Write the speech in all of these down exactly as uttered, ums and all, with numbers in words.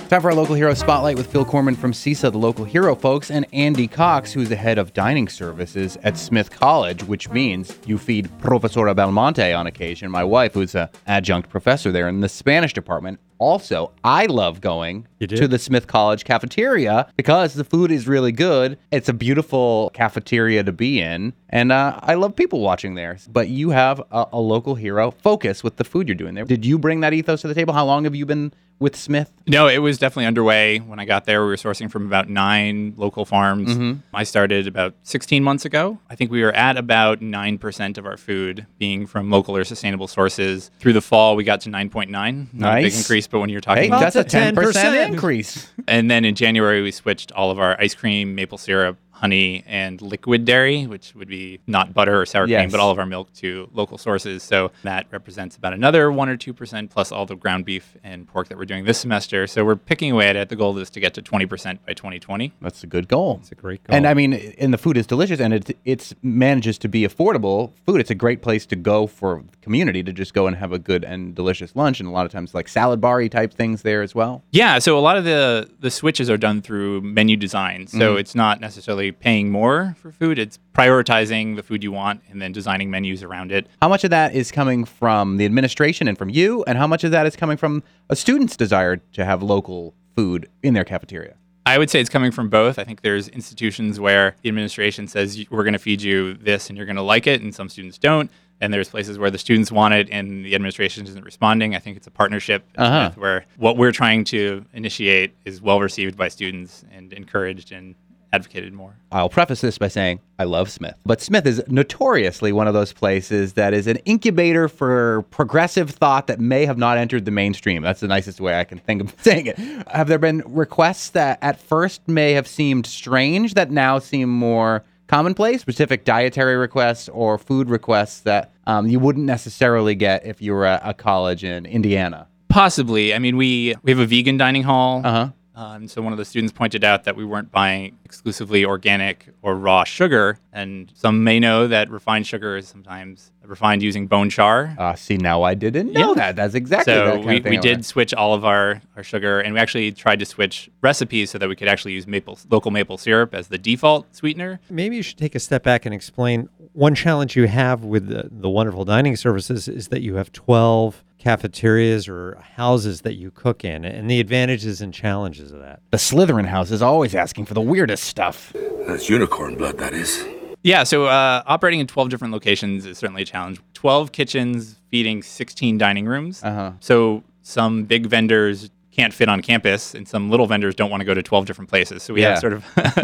Time for our Local Hero Spotlight with Phil Corman from CISA, the Local Hero folks, and Andy Cox, who's the head of dining services at Smith College, which means you feed Profesora Belmonte on occasion, my wife, who's an adjunct professor there in the Spanish department. Also, I love going to the Smith College cafeteria because the food is really good. It's a beautiful cafeteria to be in, and uh, I love people watching there. But you have a, a local hero focus with the food you're doing there. Did you bring that ethos to the table? How long have you been with Smith? No, it was definitely underway. When I got there, we were sourcing from about nine local farms. Mm-hmm. I started about sixteen months ago. I think we were at about nine percent of our food being from local or sustainable sources. Through the fall, we got to nine point nine. Not nice. a big increase, but when you're talking hey, about... that's a ten percent increase. And then in January, we switched all of our ice cream, maple syrup, honey, and liquid dairy, which would be not butter or sour yes. cream, but all of our milk to local sources. So that represents about another one or two percent plus all the ground beef and pork that we're doing this semester. So we're picking away at it. The goal is to get to twenty percent by twenty twenty. That's a good goal. It's a great goal. And I mean, and the food is delicious, and it it's manages to be affordable food. It's a great place to go for the community to just go and have a good and delicious lunch. And a lot of times like salad bar-y type things there as well. Yeah. So a lot of the, the switches are done through menu design. So mm. it's not necessarily paying more for food. It's prioritizing the food you want and then designing menus around it. How much of that is coming from the administration and from you, and how much of that is coming from a student's desire to have local food in their cafeteria? I would say it's coming from both. I think there's institutions where the administration says, we're going to feed you this and you're going to like it, and some students don't. And there's places where the students want it and the administration isn't responding. I think it's a partnership uh-huh. where what we're trying to initiate is well received by students and encouraged and advocated more. I'll preface this by saying I love Smith, but Smith is notoriously one of those places that is an incubator for progressive thought that may have not entered the mainstream. That's the nicest way I can think of saying it. Have there been requests that at first may have seemed strange that now seem more commonplace, specific dietary requests or food requests that um, you wouldn't necessarily get if you were at a college in Indiana? Possibly. I mean, we, we have a vegan dining hall. Uh-huh. Um, so one of the students pointed out that we weren't buying exclusively organic or raw sugar. And some may know that refined sugar is sometimes refined using bone char. Uh, see, now I didn't know yeah. that. That's exactly so that kind we, of thing. we did switch all of our, our sugar, and we actually tried to switch recipes so that we could actually use maple local maple syrup as the default sweetener. Maybe you should take a step back and explain one challenge you have with the, the wonderful dining services is that you have twelve cafeterias or houses that you cook in, and the advantages and challenges of that. The Slytherin house is always asking for the weirdest stuff. That's unicorn blood, that is. Yeah, so uh, operating in twelve different locations is certainly a challenge. twelve kitchens feeding sixteen dining rooms. Uh-huh. So some big vendors can't fit on campus, and some little vendors don't want to go to twelve different places. So we yeah. have sort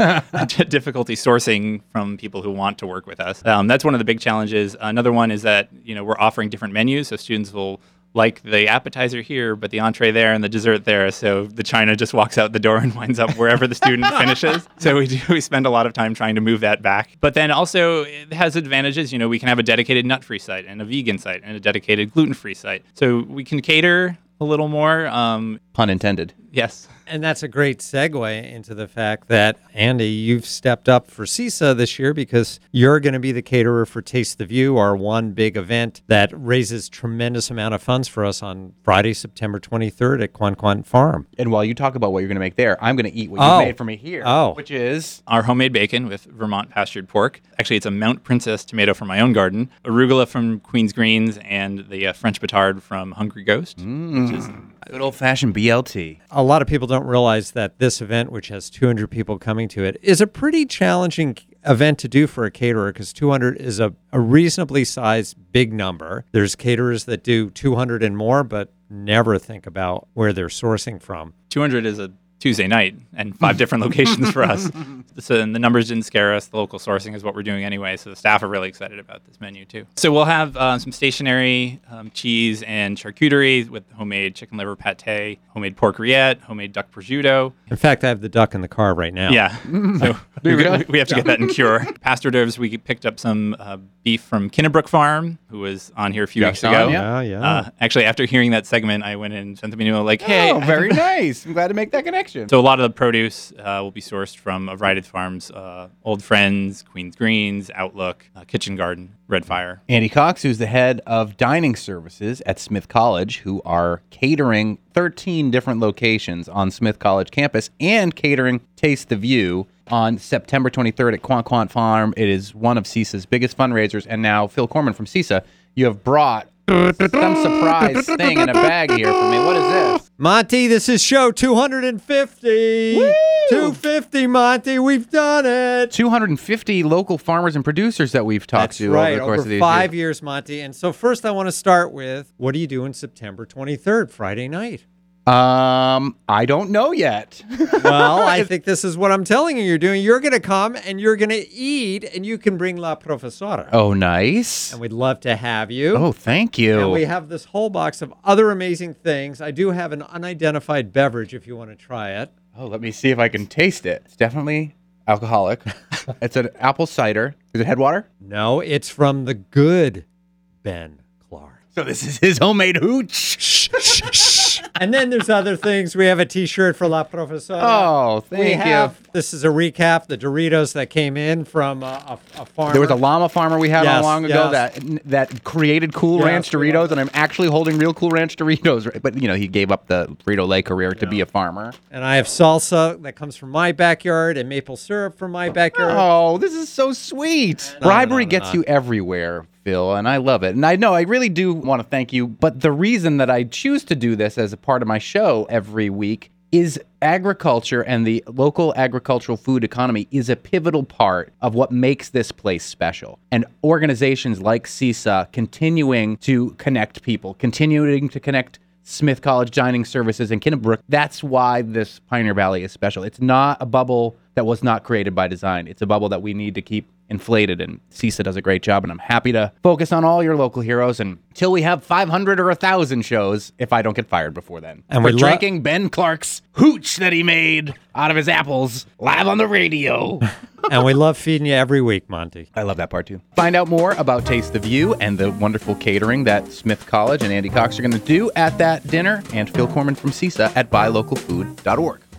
of difficulty sourcing from people who want to work with us. Um, that's one of the big challenges. Another one is that you know we're offering different menus, so students will like the appetizer here, but the entree there and the dessert there. So the china just walks out the door and winds up wherever the student finishes. So we do, we spend a lot of time trying to move that back. But then also it has advantages. You know, we can have a dedicated nut-free site and a vegan site and a dedicated gluten-free site. So we can cater a little more. Um, Pun intended. Yes. And that's a great segue into the fact that, Andy, you've stepped up for CISA this year because you're going to be the caterer for Taste the View, our one big event that raises tremendous amount of funds for us on Friday, September twenty-third at Quan Quan Farm. And while you talk about what you're going to make there, I'm going to eat what Oh. you made for me here, Oh. which is... Our homemade bacon with Vermont pastured pork. Actually, it's a Mount Princess tomato from my own garden, arugula from Queen's Greens, and the uh, French batard from Hungry Ghost. Mm. Which is good old-fashioned B L T. A lot of people don't realize that this event, which has two hundred people coming to it, is a pretty challenging event to do for a caterer because two hundred is a, a reasonably sized big number. There's caterers that do two hundred and more, but never think about where they're sourcing from. two hundred is a Tuesday night and five different locations for us. So and the numbers didn't scare us. The local sourcing is what we're doing anyway. So the staff are really excited about this menu too. So we'll have uh, some stationary um, cheese and charcuterie with homemade chicken liver pate, homemade pork rillette, homemade duck prosciutto. In fact, I have the duck in the car right now. Yeah. So we, we, we have to get that in cure. Past hors d'oeuvres, we picked up some uh, beef from Kinnebrook Farm, who was on here a few weeks Gaston, ago. Yeah, yeah. Uh, actually, after hearing that segment, I went and sent them an email like, hey, Oh, very nice. I'm glad to make that connection. connection. So a lot of the produce uh, will be sourced from a variety of farms, uh, Old Friends, Queen's Greens, Outlook, uh, Kitchen Garden, Red Fire. Andy Cox, who's the head of dining services at Smith College, who are catering thirteen different locations on Smith College campus and catering Taste the View on September twenty-third at Quant Quant Farm. It is one of CISA's biggest fundraisers. And now, Phil Corman from CISA, you have brought some surprise thing in a bag here for me. What is this? Monty, this is show two hundred fifty. Woo! two hundred fifty, Monty. We've done it. two hundred fifty local farmers and producers that we've talked That's to right, over the course over of these five years. years, Monty. And so first I want to start with, what do you do on September twenty-third, Friday night? Um, I don't know yet. Well, I think this is what I'm telling you you're doing. You're going to come and you're going to eat, and you can bring La Profesora. Oh, nice. And we'd love to have you. Oh, thank you. And we have this whole box of other amazing things. I do have an unidentified beverage if you want to try it. Oh, let me see if I can taste it. It's definitely alcoholic. It's an apple cider. Is it Headwater? No, it's from the good Ben Clark. So this is his homemade hooch. And then there's other things. We have a T-shirt for La Profesora. Oh, thank we you. have, This is a recap, the Doritos that came in from a, a, a farmer. There was a llama farmer we had Yes, on long ago yes. that that created Cool Yes, Ranch we Doritos, have and I'm actually holding real Cool Ranch Doritos. right? But, you know, he gave up the Frito-Lay career to be a farmer. And I have salsa that comes from my backyard and maple syrup from my backyard. Oh, this is so sweet. No, Bribery no, no, gets no. you everywhere, Phil, and I love it. And I know I really do want to thank you, but the reason that I choose to do this as a part of my show every week is agriculture, and the local agricultural food economy is a pivotal part of what makes this place special. And organizations like CISA continuing to connect people, continuing to connect Smith College Dining Services in Kinnebrook, that's why this Pioneer Valley is special. It's not a bubble that was not created by design. It's a bubble that we need to keep inflated, and CISA does a great job, and I'm happy to focus on all your local heroes until we have five hundred or one thousand shows, if I don't get fired before then. And for we lo- drinking Ben Clark's hooch that he made out of his apples live on the radio. And we love feeding you every week, Monty. I love that part too. Find out more about Taste the View and the wonderful catering that Smith College and Andy Cox are going to do at that dinner, and Phil Corman from CISA at buy local food dot org.